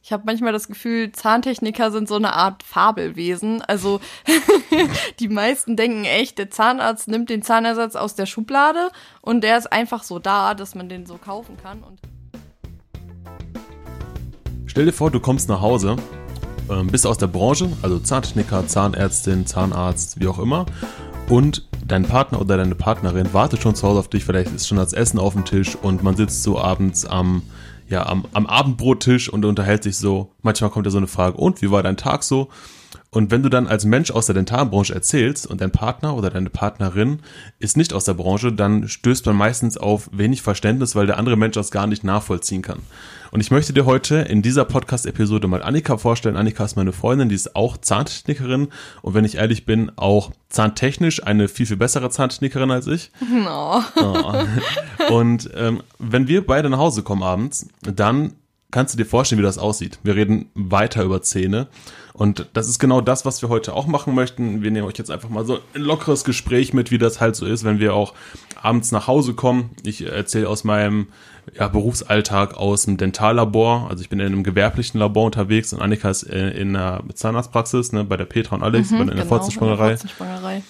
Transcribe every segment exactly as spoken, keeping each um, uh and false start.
Ich habe manchmal das Gefühl, Zahntechniker sind so eine Art Fabelwesen. Also die meisten denken echt, der Zahnarzt nimmt den Zahnersatz aus der Schublade und der ist einfach so da, dass man den so kaufen kann. Und Stell dir vor, du kommst nach Hause, ähm, bist aus der Branche, also Zahntechniker, Zahnärztin, Zahnarzt, wie auch immer, und dein Partner oder deine Partnerin wartet schon zu Hause auf dich, vielleicht ist schon das Essen auf dem Tisch und man sitzt so abends am ja, am, am Abendbrottisch und unterhält sich so. Manchmal kommt ja so eine Frage, und wie war dein Tag so? Und wenn du dann als Mensch aus der Dentalbranche erzählst und dein Partner oder deine Partnerin ist nicht aus der Branche, dann stößt man meistens auf wenig Verständnis, weil der andere Mensch das gar nicht nachvollziehen kann. Und ich möchte dir heute in dieser Podcast-Episode mal Annika vorstellen. Annika ist meine Freundin, die ist auch Zahntechnikerin und wenn ich ehrlich bin, auch zahntechnisch eine viel, viel bessere Zahntechnikerin als ich. no. Oh. Und ähm, wenn wir beide nach Hause kommen abends, dann kannst du dir vorstellen, wie das aussieht. Wir reden weiter über Zähne. Und das ist genau das, was wir heute auch machen möchten. Wir nehmen euch jetzt einfach mal so ein lockeres Gespräch mit, wie das halt so ist, wenn wir auch abends nach Hause kommen. Ich erzähle aus meinem ja, Berufsalltag aus dem Dentallabor. Also ich bin in einem gewerblichen Labor unterwegs und Annika ist in einer Zahnarztpraxis, ne, bei der Petra und Alex, Mhm, bei der, in der genau, Vorzenspangerei. Vorzenspangerei.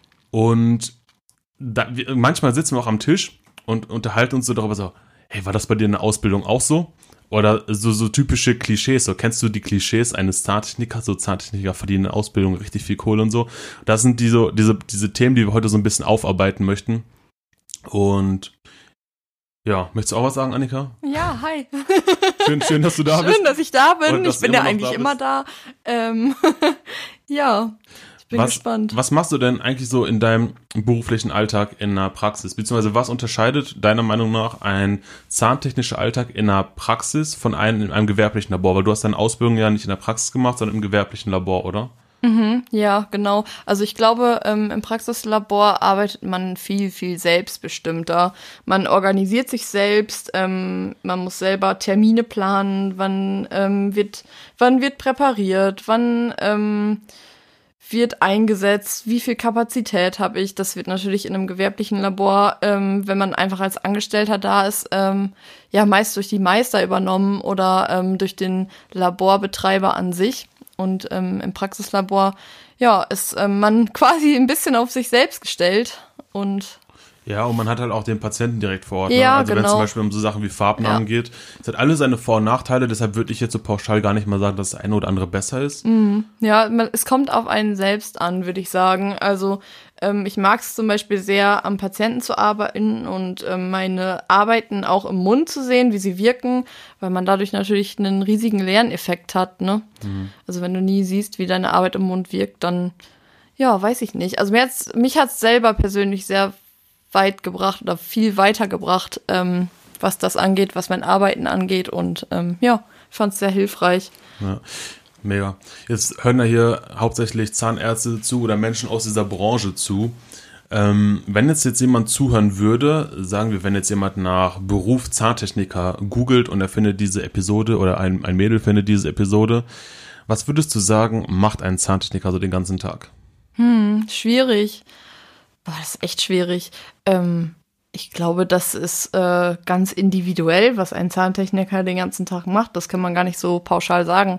Und da, wir, manchmal sitzen wir auch am Tisch und unterhalten uns so darüber so, hey, war das bei dir in der Ausbildung auch so? Oder so, so typische Klischees, so kennst du die Klischees eines Zahntechnikers, so Zahntechniker verdienen in der Ausbildung richtig viel Kohle und so. Das sind diese, diese, diese Themen, die wir heute so ein bisschen aufarbeiten möchten. Und ja, möchtest du auch was sagen, Annika? Ja, hi. Schön, schön, dass du da bist. Schön, dass ich da bin. Und, dass ich bin du ja immer noch eigentlich da immer bist. da. Ähm, ja, ich bin was, gespannt. Was machst du denn eigentlich so in deinem beruflichen Alltag in einer Praxis? Beziehungsweise was unterscheidet deiner Meinung nach ein zahntechnischer Alltag in einer Praxis von einem in einem gewerblichen Labor? Weil du hast deine Ausbildung ja nicht in der Praxis gemacht, sondern im gewerblichen Labor, oder? Mhm, ja, genau. Also ich glaube, ähm, im Praxislabor arbeitet man viel, viel selbstbestimmter. Man organisiert sich selbst, ähm, man muss selber Termine planen, wann ähm, wird, wann wird präpariert, wann ähm, wird eingesetzt, wie viel Kapazität habe ich. Das wird natürlich in einem gewerblichen Labor, ähm, wenn man einfach als Angestellter da ist, ähm, ja meist durch die Meister übernommen oder ähm, durch den Laborbetreiber an sich. Und ähm, im Praxislabor, ja, ist ähm, man quasi ein bisschen auf sich selbst gestellt und Ja, und man hat halt auch den Patienten direkt vor Ort. Ja, ne? Also wenn genau. es zum Beispiel um so Sachen wie Farbnamen Ja. geht, es hat alle seine Vor- und Nachteile, deshalb würde ich jetzt so pauschal gar nicht mal sagen, dass das eine oder andere besser ist. ja, man, es kommt auf einen selbst an, würde ich sagen. Also ähm, ich mag es zum Beispiel sehr, am Patienten zu arbeiten und ähm, meine Arbeiten auch im Mund zu sehen, wie sie wirken, weil man dadurch natürlich einen riesigen Lerneffekt hat, ne? Mhm. Also wenn du nie siehst, wie deine Arbeit im Mund wirkt, dann, ja, weiß ich nicht. Also mir hat's, mich hat's selber persönlich sehr weit gebracht oder viel weiter gebracht, ähm, was das angeht, was mein Arbeiten angeht und ähm, ja, ich fand es sehr hilfreich. Ja, mega. Jetzt hören da hier hauptsächlich Zahnärzte zu oder Menschen aus dieser Branche zu. Ähm, wenn jetzt jetzt jemand zuhören würde, sagen wir, wenn jetzt jemand nach Beruf Zahntechniker googelt und er findet diese Episode oder ein, ein Mädel findet diese Episode, was würdest du sagen, macht ein Zahntechniker so den ganzen Tag? Hm, schwierig. Boah, das ist echt schwierig. Ähm, ich glaube, das ist äh, ganz individuell, was ein Zahntechniker den ganzen Tag macht. Das kann man gar nicht so pauschal sagen.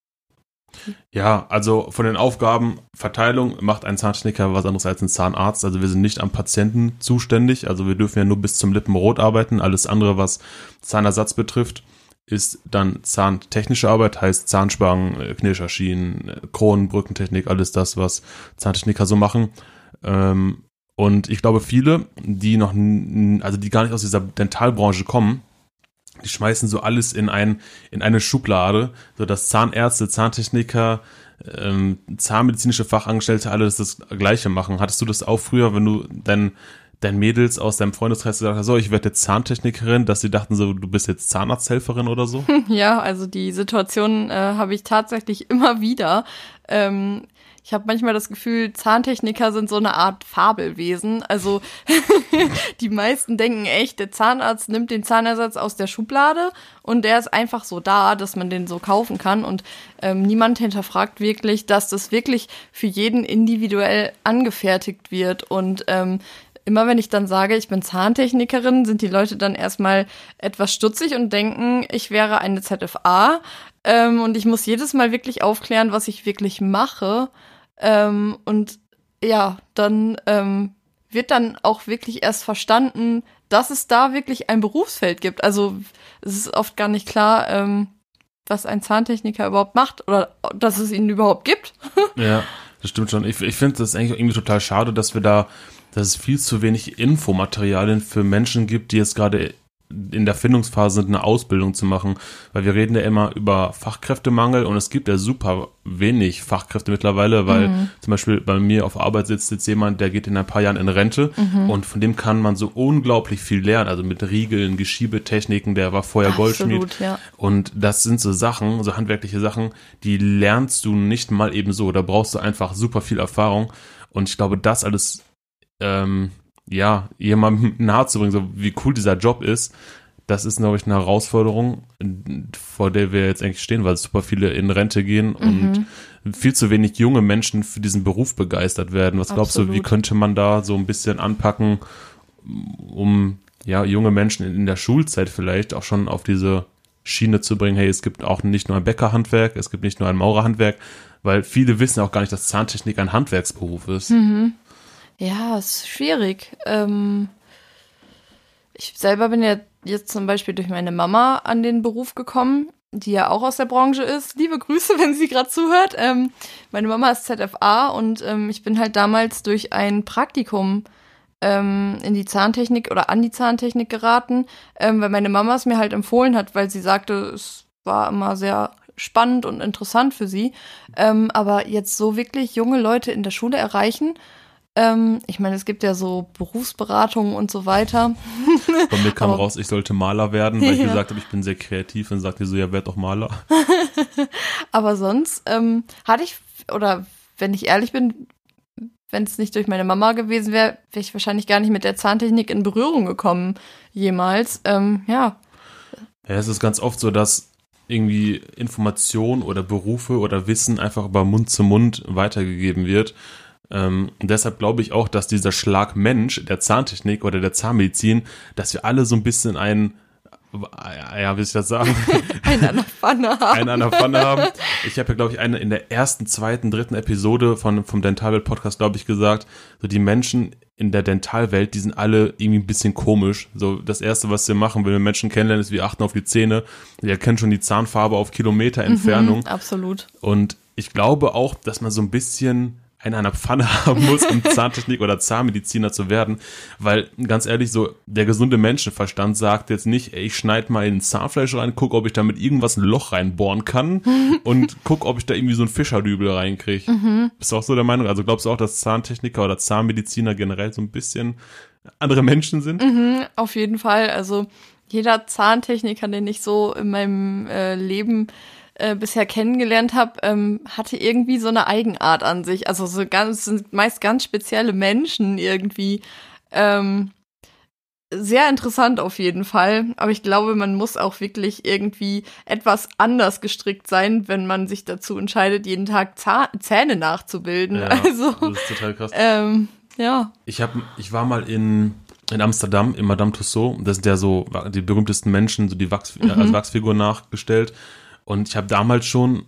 Ja, also von den Aufgabenverteilung macht ein Zahntechniker was anderes als ein Zahnarzt. Also wir sind nicht am Patienten zuständig. Also wir dürfen ja nur bis zum Lippenrot arbeiten. Alles andere, was Zahnersatz betrifft, ist dann zahntechnische Arbeit, heißt Zahnspangen, Knirscherschienen, Kronen, Brückentechnik, alles das, was Zahntechniker so machen. Ähm, und ich glaube, viele, die noch, n- also die gar nicht aus dieser Dentalbranche kommen, die schmeißen so alles in ein in eine Schublade, so dass Zahnärzte, Zahntechniker, ähm, zahnmedizinische Fachangestellte alles das Gleiche machen. Hattest du das auch früher, wenn du dein dein Mädels aus deinem Freundeskreis gesagt hast, so, ich werde jetzt Zahntechnikerin, dass sie dachten so, du bist jetzt Zahnarzthelferin oder so? Ja, also die Situation äh, habe ich tatsächlich immer wieder. Ähm, ich habe manchmal das Gefühl, Zahntechniker sind so eine Art Fabelwesen. Also die meisten denken echt, der Zahnarzt nimmt den Zahnersatz aus der Schublade und der ist einfach so da, dass man den so kaufen kann. Und ähm, niemand hinterfragt wirklich, dass das wirklich für jeden individuell angefertigt wird. Und ähm, immer wenn ich dann sage, ich bin Zahntechnikerin, sind die Leute dann erstmal etwas stutzig und denken, ich wäre eine Z F A. Ähm, und ich muss jedes Mal wirklich aufklären, was ich wirklich mache. Ähm, und ja, dann ähm, wird dann auch wirklich erst verstanden, dass es da wirklich ein Berufsfeld gibt. Also es ist oft gar nicht klar, ähm, was ein Zahntechniker überhaupt macht oder dass es ihn überhaupt gibt. Ja, das stimmt schon. Ich, ich finde das eigentlich irgendwie total schade, dass wir da, dass es viel zu wenig Infomaterialien für Menschen gibt, die jetzt gerade in der Findungsphase sind, eine Ausbildung zu machen, weil wir reden ja immer über Fachkräftemangel und es gibt ja super wenig Fachkräfte mittlerweile, weil mhm. zum Beispiel bei mir auf Arbeit sitzt jetzt jemand, der geht in ein paar Jahren in Rente mhm. und von dem kann man so unglaublich viel lernen, also mit Riegeln, Geschiebetechniken, der war vorher Absolut, Goldschmied ja. Und das sind so Sachen, so handwerkliche Sachen, die lernst du nicht mal eben so, da brauchst du einfach super viel Erfahrung und ich glaube, das alles ähm, ja, jemandem nahezubringen, so wie cool dieser Job ist, das ist, glaube ich, eine Herausforderung, vor der wir jetzt eigentlich stehen, weil super viele in Rente gehen mhm. und viel zu wenig junge Menschen für diesen Beruf begeistert werden. Was glaubst Absolut. du, wie könnte man da so ein bisschen anpacken, um ja junge Menschen in der Schulzeit vielleicht auch schon auf diese Schiene zu bringen, hey, es gibt auch nicht nur ein Bäckerhandwerk, es gibt nicht nur ein Maurerhandwerk, weil viele wissen auch gar nicht, dass Zahntechnik ein Handwerksberuf ist. Mhm. Ja, ist schwierig. Ähm, ich selber bin ja jetzt zum Beispiel durch meine Mama an den Beruf gekommen, die ja auch aus der Branche ist. Liebe Grüße, wenn sie gerade zuhört. Ähm, meine Mama ist Z F A und ähm, ich bin halt damals durch ein Praktikum ähm, in die Zahntechnik oder an die Zahntechnik geraten, ähm, weil meine Mama es mir halt empfohlen hat, weil sie sagte, es war immer sehr spannend und interessant für sie. Ähm, aber jetzt so wirklich junge Leute in der Schule erreichen, Ähm, ich meine, es gibt ja so Berufsberatungen und so weiter. Bei mir kam Aber, raus, ich sollte Maler werden, weil ja. ich gesagt habe, ich bin sehr kreativ und sagte so, ja, werd doch Maler. Aber sonst ähm, hatte ich, oder wenn ich ehrlich bin, wenn es nicht durch meine Mama gewesen wäre, wäre ich wahrscheinlich gar nicht mit der Zahntechnik in Berührung gekommen, jemals. Ähm, ja. Ja, es ist ganz oft so, dass irgendwie Information oder Berufe oder Wissen einfach über Mund zu Mund weitergegeben wird. Ähm, und deshalb glaube ich auch, dass dieser Schlag Mensch der Zahntechnik oder der Zahnmedizin, dass wir alle so ein bisschen einen, ja, wie soll ich das sagen? Einen an der Pfanne haben. Einen an der Pfanne haben. Ich habe ja, glaube ich, eine in der ersten, zweiten, dritten Episode von, vom Dentalwelt-Podcast, glaube ich, gesagt, so die Menschen in der Dentalwelt, die sind alle irgendwie ein bisschen komisch. So das Erste, was wir machen, wenn wir Menschen kennenlernen, ist, wir achten auf die Zähne. Wir kennen schon die Zahnfarbe auf Kilometer Entfernung. Mhm, absolut. Und ich glaube auch, dass man so ein bisschen einen an der Pfanne haben muss, um Zahntechnik oder Zahnmediziner zu werden, weil, ganz ehrlich, so der gesunde Menschenverstand sagt jetzt nicht, ey, ich schneide mal in ein Zahnfleisch rein, guck, ob ich da mit irgendwas ein Loch reinbohren kann und guck, ob ich da irgendwie so einen Fischerdübel reinkriege. Mhm. Bist du auch so der Meinung? Also glaubst du auch, dass Zahntechniker oder Zahnmediziner generell so ein bisschen andere Menschen sind? Mhm, auf jeden Fall. Also jeder Zahntechniker, den ich so in meinem äh, Leben Äh, bisher kennengelernt habe, ähm, hatte irgendwie so eine Eigenart an sich. Also so ganz, sind meist ganz spezielle Menschen irgendwie. Ähm, sehr interessant auf jeden Fall. Aber ich glaube, man muss auch wirklich irgendwie etwas anders gestrickt sein, wenn man sich dazu entscheidet, jeden Tag Zah- Zähne nachzubilden. Ja, also, das ist total krass. Ähm, ja. Ich hab, ich war mal in in Amsterdam, in Madame Tussauds. Das sind ja so die berühmtesten Menschen, so die Wachs, mhm. als Wachsfigur nachgestellt. Und ich habe damals schon,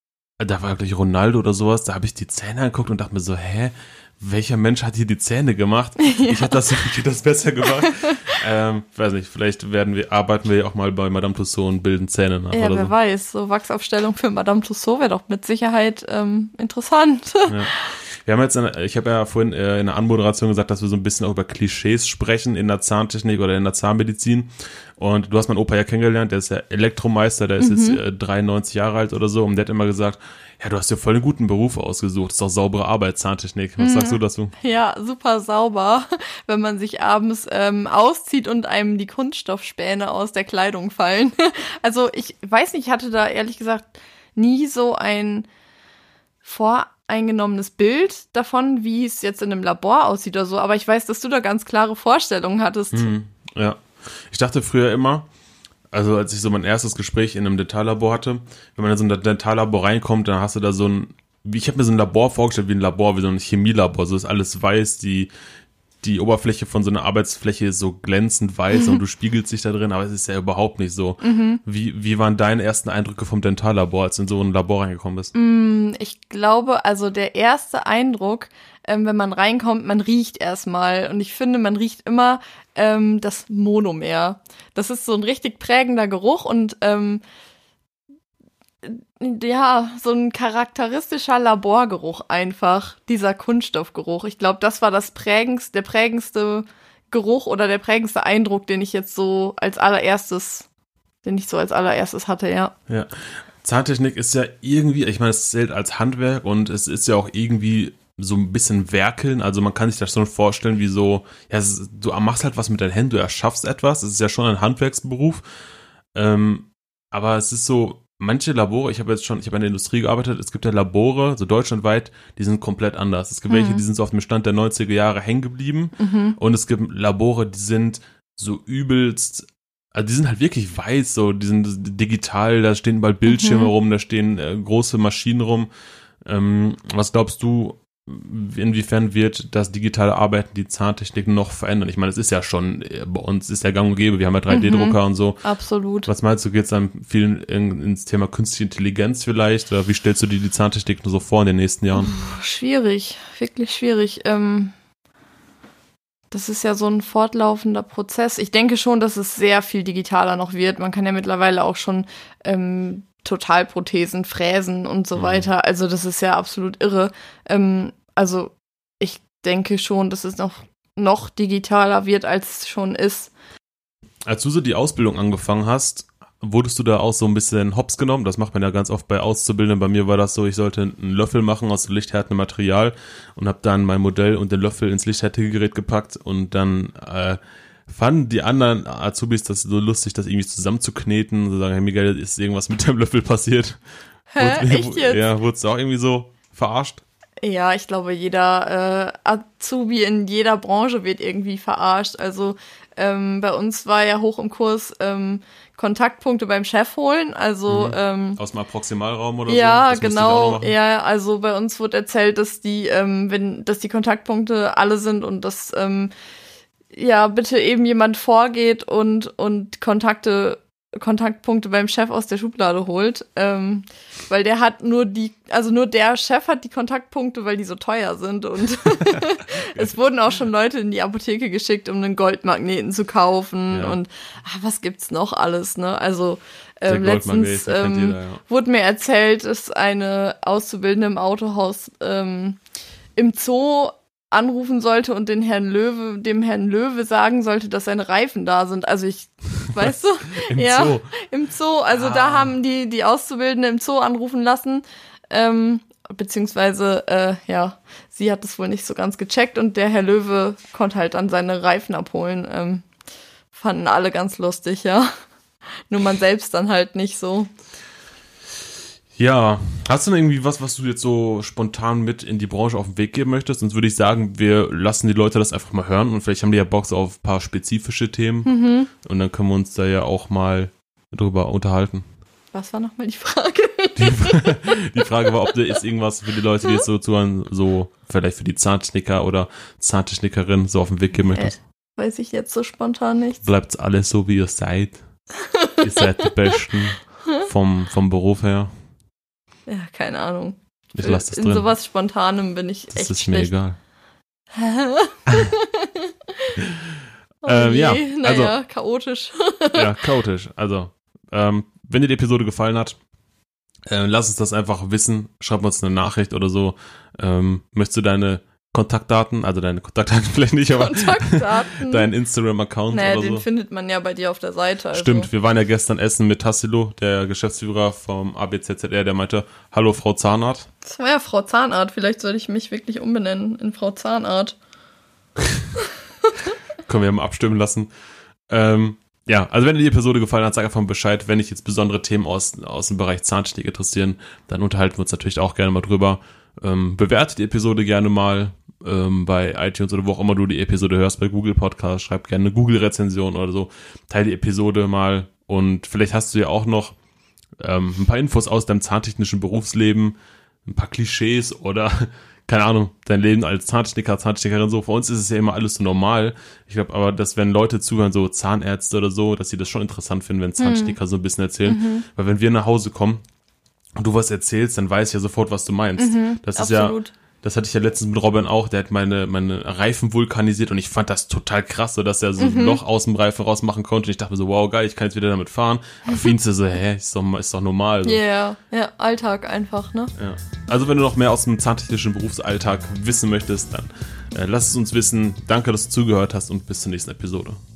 da war gleich Ronaldo oder sowas, da habe ich die Zähne angeguckt und dachte mir so, hä, welcher Mensch hat hier die Zähne gemacht? Ja. Ich hätte das, ich hätte das besser gemacht. ähm, weiß nicht, vielleicht werden wir, arbeiten wir ja auch mal bei Madame Tussauds und bilden Zähne nach. Ja, oder wer so. weiß, so Wachsaufstellung für Madame Tussauds wäre doch mit Sicherheit ähm, interessant. Ja. Wir haben jetzt, eine, ich habe ja vorhin äh, in der Anmoderation gesagt, dass wir so ein bisschen auch über Klischees sprechen in der Zahntechnik oder in der Zahnmedizin. Und du hast meinen Opa ja kennengelernt, der ist ja Elektromeister, der ist mhm. jetzt äh, dreiundneunzig Jahre alt oder so. Und der hat immer gesagt, ja, du hast dir voll einen guten Beruf ausgesucht, das ist doch saubere Arbeit, Zahntechnik. Was mhm. sagst du dazu? Ja, super sauber, wenn man sich abends ähm, auszieht und einem die Kunststoffspäne aus der Kleidung fallen. Also ich weiß nicht, ich hatte da ehrlich gesagt nie so ein voreingenommenes Bild davon, wie es jetzt in einem Labor aussieht oder so. Aber ich weiß, dass du da ganz klare Vorstellungen hattest. Mhm. Ja, ich dachte früher immer, also als ich so mein erstes Gespräch in einem Dentallabor hatte, wenn man in so ein Dentallabor reinkommt, dann hast du da so ein, ich habe mir so ein Labor vorgestellt wie ein Labor, wie so ein Chemielabor, so ist alles weiß, die die Oberfläche von so einer Arbeitsfläche ist so glänzend weiß und du spiegelst dich da drin, aber es ist ja überhaupt nicht so. Mhm. Wie, wie waren deine ersten Eindrücke vom Dentallabor, als du in so ein Labor reingekommen bist? Mm, ich glaube, also der erste Eindruck, ähm, wenn man reinkommt, man riecht erstmal. Und ich finde, man riecht immer ähm, das Monomer. Das ist so ein richtig prägender Geruch und ähm, ja, so ein charakteristischer Laborgeruch einfach, dieser Kunststoffgeruch. Ich glaube, das war das prägendste, der prägendste Geruch oder der prägendste Eindruck, den ich jetzt so als allererstes, den ich so als allererstes hatte, ja. Ja. Zahntechnik ist ja irgendwie, ich meine, es zählt als Handwerk und es ist ja auch irgendwie so ein bisschen werkeln, also man kann sich das schon vorstellen, wie so, ja, es ist, du machst halt was mit deinen Händen, du erschaffst etwas, es ist ja schon ein Handwerksberuf, ähm, aber es ist so, manche Labore, ich habe jetzt schon, ich habe in der Industrie gearbeitet, es gibt ja Labore, so deutschlandweit, die sind komplett anders. Es gibt mhm. welche, die sind so auf dem Stand der neunziger Jahre hängen geblieben mhm. und es gibt Labore, die sind so übelst, also die sind halt wirklich weiß, so, die sind digital, da stehen bald Bildschirme mhm. rum, da stehen äh, große Maschinen rum. Ähm, was glaubst du, inwiefern wird das digitale Arbeiten die Zahntechnik noch verändern? Ich meine, es ist ja schon, bei uns ist ja gang und gäbe, wir haben ja drei D Drucker mhm, und so. Absolut. Was meinst du, geht es dann vielen in, ins Thema künstliche Intelligenz vielleicht? Oder wie stellst du dir die Zahntechnik nur so vor in den nächsten Jahren? Puh, schwierig, wirklich schwierig. Ähm, das ist ja so ein fortlaufender Prozess. Ich denke schon, dass es sehr viel digitaler noch wird. Man kann ja mittlerweile auch schon ähm, Totalprothesen fräsen und so mhm. weiter. Also das ist ja absolut irre. Ähm, also ich denke schon, dass es noch, noch digitaler wird, als es schon ist. Als du so die Ausbildung angefangen hast, wurdest du da auch so ein bisschen hops genommen? Das macht man ja ganz oft bei Auszubildenden. Bei mir war das so, ich sollte einen Löffel machen aus lichthärtem Material und habe dann mein Modell und den Löffel ins Lichthärtegerät gepackt und dann äh, fanden die anderen Azubis das so lustig, das irgendwie zusammenzukneten und so sagen, hey Miguel, ist irgendwas mit dem Löffel passiert? Hä, Wurd, echt jetzt? Ja, wurdest du auch irgendwie so verarscht? Ja, ich glaube, jeder äh, Azubi in jeder Branche wird irgendwie verarscht. Also ähm, bei uns war ja hoch im Kurs ähm, Kontaktpunkte beim Chef holen. Also mhm. ähm, aus dem Proximalraum oder ja, so? Ja, genau. Ja, also bei uns wurde erzählt, dass die, ähm, wenn, dass die Kontaktpunkte alle sind und dass ähm, ja bitte eben jemand vorgeht und und Kontakte Kontaktpunkte beim Chef aus der Schublade holt, ähm, weil der hat nur die, also nur der Chef hat die Kontaktpunkte, weil die so teuer sind und es wurden auch schon Leute in die Apotheke geschickt, um einen Goldmagneten zu kaufen ja. und ach, was gibt's noch alles, ne? Also ähm, letztens ähm, jeder, ja. wurde mir erzählt, dass eine Auszubildende im Autohaus ähm, im Zoo anrufen sollte und den Herrn Löwe, dem Herrn Löwe sagen sollte, dass seine Reifen da sind. Also ich, weißt du? Im ja, Zoo. Im Zoo. Also ah. da haben die die Auszubildende im Zoo anrufen lassen, ähm, beziehungsweise, äh, ja, sie hat es wohl nicht so ganz gecheckt und der Herr Löwe konnte halt dann seine Reifen abholen. Ähm, fanden alle ganz lustig, ja. Nur man selbst dann halt nicht so. Ja, hast du denn irgendwie was, was du jetzt so spontan mit in die Branche auf den Weg geben möchtest? Sonst würde ich sagen, wir lassen die Leute das einfach mal hören und vielleicht haben die ja Bock so auf ein paar spezifische Themen mhm. und dann können wir uns da ja auch mal drüber unterhalten. Was war nochmal die Frage? Die, die Frage war, ob da ist irgendwas für die Leute, die jetzt so zuhören, so vielleicht für die Zahntechniker oder Zahntechnikerin so auf den Weg geben möchtest. Äh, weiß ich jetzt so spontan nicht. Bleibt alles so, wie ihr seid. Ihr seid die Besten vom, vom Beruf her. Ja, keine Ahnung. Ich lasse das In drin. sowas Spontanem bin ich das echt ist schlecht. mir egal. oh ähm, je, ja, also, naja, chaotisch. ja, chaotisch. Also, ähm, wenn dir die Episode gefallen hat, äh, lass uns das einfach wissen. Schreib uns eine Nachricht oder so. Ähm, möchtest du deine Kontaktdaten, also deine Kontaktdaten vielleicht nicht, aber Kontaktdaten. deinen Instagram-Account naja, oder so. Den findet man ja bei dir auf der Seite. Also. Stimmt, wir waren ja gestern essen mit Tassilo, der Geschäftsführer vom A B Z Z R, der meinte, hallo Frau Zahnart. Das war ja Frau Zahnart, vielleicht sollte ich mich wirklich umbenennen in Frau Zahnart. Können wir ja mal abstimmen lassen. Ähm, ja, also wenn dir die Episode gefallen hat, sag einfach mal Bescheid. Wenn dich jetzt besondere Themen aus, aus dem Bereich Zahntechnik interessieren, dann unterhalten wir uns natürlich auch gerne mal drüber. Ähm, bewerte die Episode gerne mal ähm, bei iTunes oder wo auch immer du die Episode hörst, bei Google Podcast, schreib gerne eine Google-Rezension oder so, teile die Episode mal und vielleicht hast du ja auch noch ähm, ein paar Infos aus deinem zahntechnischen Berufsleben, ein paar Klischees oder, keine Ahnung, dein Leben als Zahnschnicker, Zahnschnickerin, so. Für uns ist es ja immer alles so normal. Ich glaube aber, dass wenn Leute zuhören, so Zahnärzte oder so, dass sie das schon interessant finden, wenn Zahnschnicker mhm. so ein bisschen erzählen. Mhm. Weil wenn wir nach Hause kommen und du was erzählst, dann weiß ich ja sofort, was du meinst. Mhm, das ist absolut. ja... Das hatte ich ja letztens mit Robin auch, der hat meine, meine Reifen vulkanisiert und ich fand das total krass, so dass er so mhm. ein Loch aus dem Reifen raus machen konnte und ich dachte mir so, wow, geil, ich kann jetzt wieder damit fahren. Aber für ihn ist er so, hä, ist doch, ist doch normal. Ja, so. yeah. ja, Alltag einfach, ne? Ja. Also wenn du noch mehr aus dem zahntechnischen Berufsalltag wissen möchtest, dann äh, lass es uns wissen. Danke, dass du zugehört hast und bis zur nächsten Episode.